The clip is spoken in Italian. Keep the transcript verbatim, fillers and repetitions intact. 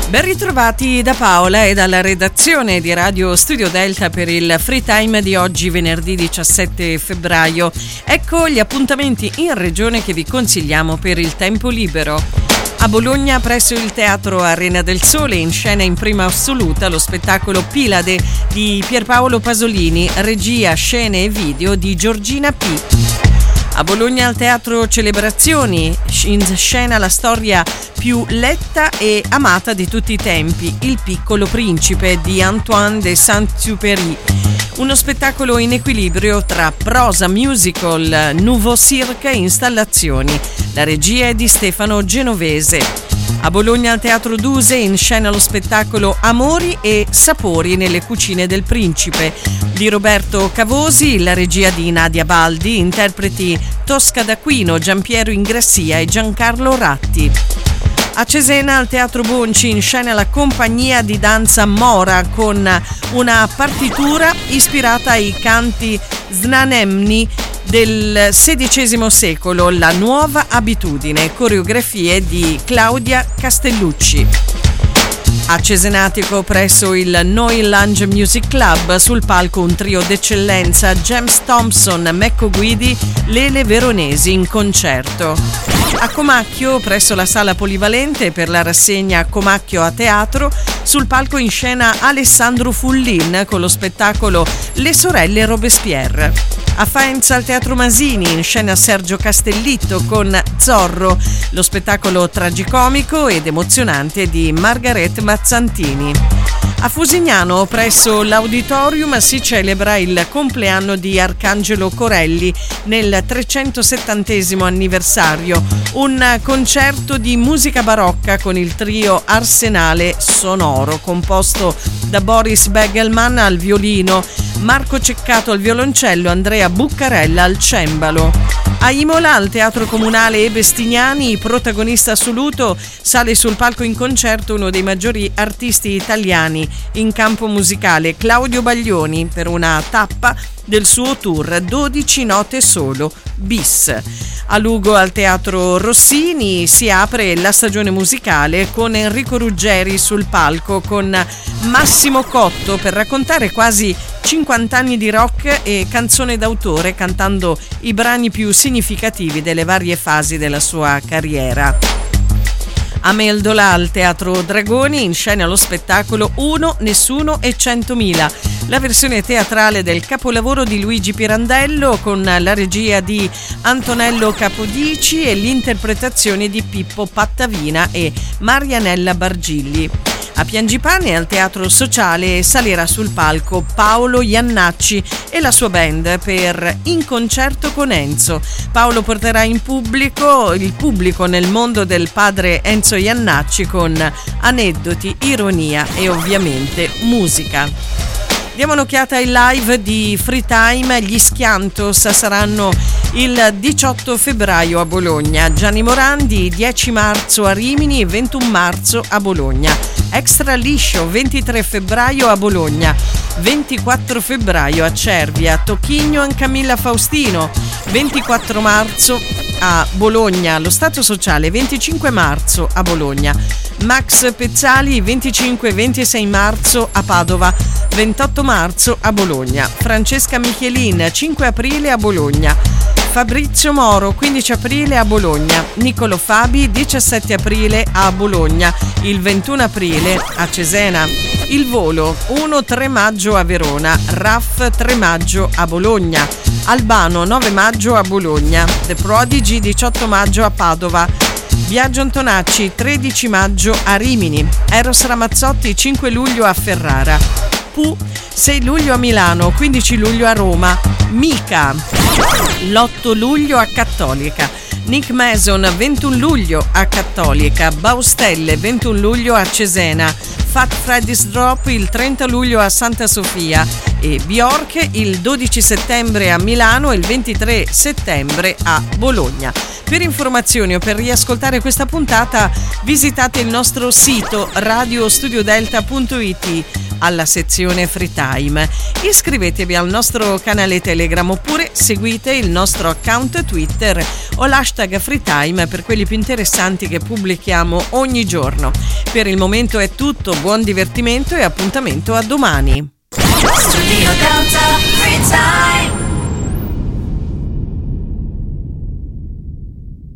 Ben ritrovati da Paola e dalla redazione di Radio Studio Delta per il Free Time di oggi, venerdì diciassette febbraio. Ecco gli appuntamenti in regione che vi consigliamo per il tempo libero. A Bologna, presso il Teatro Arena del Sole, in scena in prima assoluta lo spettacolo Pilade di Pierpaolo Pasolini, regia, scene e video di Giorgina P. A Bologna al Teatro Celebrazioni, in scena la storia più letta e amata di tutti i tempi, Il Piccolo Principe di Antoine de Saint-Exupéry. Uno spettacolo in equilibrio tra prosa, musical, nouveau cirque e installazioni. La regia è di Stefano Genovese. A Bologna al Teatro Duse, in scena lo spettacolo Amori e Sapori nelle cucine del Principe di Roberto Cavosi, la regia di Nadia Baldi, interpreti Tosca d'Aquino, Giampiero Ingrassia e Giancarlo Ratti. A Cesena al Teatro Bonci, in scena la compagnia di danza Mora con una partitura ispirata ai canti Znanemni del sedicesimo secolo, La nuova abitudine, coreografie di Claudia Castellucci. A Cesenatico, presso il Noi Lounge Music Club, sul palco un trio d'eccellenza, James Thompson, Mecco Guidi, Lele Veronesi in concerto. A Comacchio, presso la Sala Polivalente, per la rassegna Comacchio a teatro, sul palco in scena Alessandro Fullin con lo spettacolo Le sorelle Robespierre. A Faenza al Teatro Masini, in scena Sergio Castellitto con Zorro, lo spettacolo tragicomico ed emozionante di Margaret Mazzantini. A Fusignano, presso l'Auditorium, si celebra il compleanno di Arcangelo Corelli nel trecentosettantesimo anniversario, un concerto di musica barocca con il trio Arsenale Sonoro, composto da Boris Begelman al violino, Marco Ceccato al violoncello, Andrea Buccarella al cembalo. A Imola, al Teatro Comunale E. Bestignani, protagonista assoluto, sale sul palco in concerto uno dei maggiori artisti italiani in campo musicale, Claudio Baglioni, per una tappa del suo tour dodici note solo bis. A Lugo al Teatro Rossini si apre la stagione musicale con Enrico Ruggeri sul palco con Massimo Cotto per raccontare quasi cinquanta anni di rock e canzone d'autore, cantando i brani più significativi delle varie fasi della sua carriera. A Meldola al Teatro Dragoni, in scena lo spettacolo Uno, Nessuno e Centomila, la versione teatrale del capolavoro di Luigi Pirandello con la regia di Antonello Capodici e l'interpretazione di Pippo Pattavina e Marianella Bargilli. A Piangipane al Teatro Sociale salirà sul palco Paolo Iannacci e la sua band per In concerto con Enzo. Paolo porterà in pubblico il pubblico nel mondo del padre Enzo Iannacci con aneddoti, ironia e ovviamente musica. Diamo un'occhiata ai live di Free Time. Gli Schiantos saranno il diciotto febbraio a Bologna, Gianni Morandi dieci marzo a Rimini e ventuno marzo a Bologna. Extra Liscio ventitré febbraio a Bologna, ventiquattro febbraio a Cervia, Tocchigno e Camilla Faustino, ventiquattro marzo a Bologna, lo Stato Sociale venticinque marzo a Bologna, Max Pezzali venticinque e ventisei marzo a Padova, ventotto marzo a Bologna, Francesca Michelin cinque aprile a Bologna, Fabrizio Moro quindici aprile a Bologna, Nicolo Fabi diciassette aprile a Bologna, il ventuno aprile a Cesena, Il Volo uno tre maggio a Verona, Raff tre maggio a Bologna, Albano nove maggio a Bologna, The Prodigy diciotto maggio a Padova, Biagio Antonacci tredici maggio a Rimini, Eros Ramazzotti cinque luglio a Ferrara, Pooh sei luglio a Milano, quindici luglio a Roma, Mica l'otto luglio a Cattolica, Nick Mason ventuno luglio a Cattolica, Baustelle ventuno luglio a Cesena, Fat Freddy's Drop il trenta luglio a Santa Sofia e Bjork il dodici settembre a Milano e il ventitré settembre a Bologna. Per informazioni o per riascoltare questa puntata visitate il nostro sito radio studio delta punto it alla sezione Free Time. Iscrivetevi al nostro canale Telegram oppure seguite il nostro account Twitter o l'hashtag Free Time per quelli più interessanti che pubblichiamo ogni giorno. Per il momento è tutto, buon divertimento e appuntamento a domani. Studio Delta Free Time.